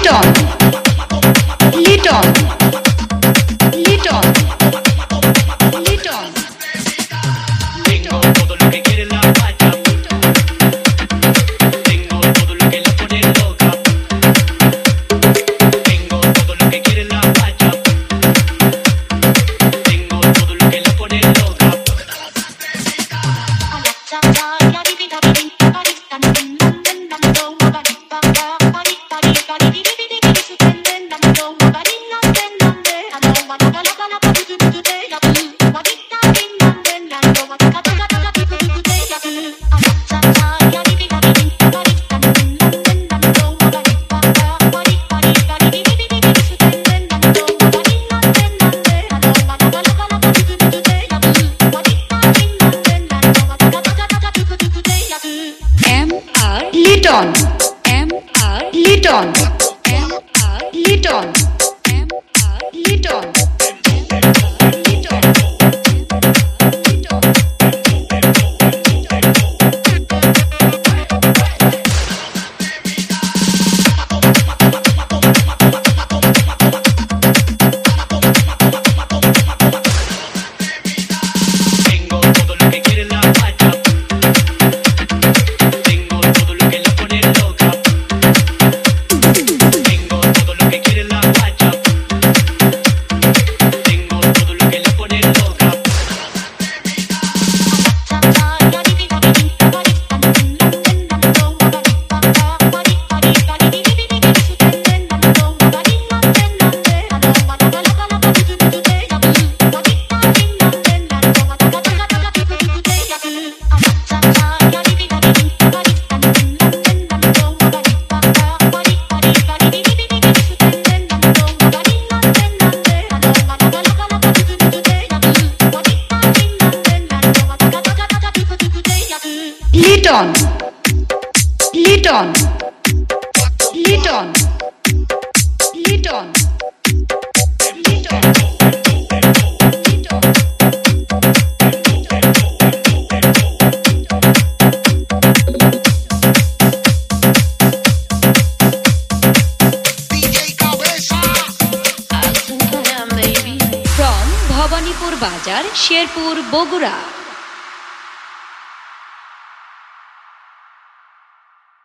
Liton, Liton, Liton, Liton. Tengo todo lo que quiere la guacha. Tengo todo lo que la pone loca. Tengo todo lo que quiere la guacha. Tengo todo lo que la pone loca. Liton, Liton, Liton, Liton. Tengo todo lo que quiere la guacha. Tengo todo lo que la pone loca. Tengo todo lo que quiere la guacha. Tengo todo lo que la pone loca. Liton, Liton, Liton, Liton, Liton. From Bhabanipur Bazar, Sherpur, Bogura.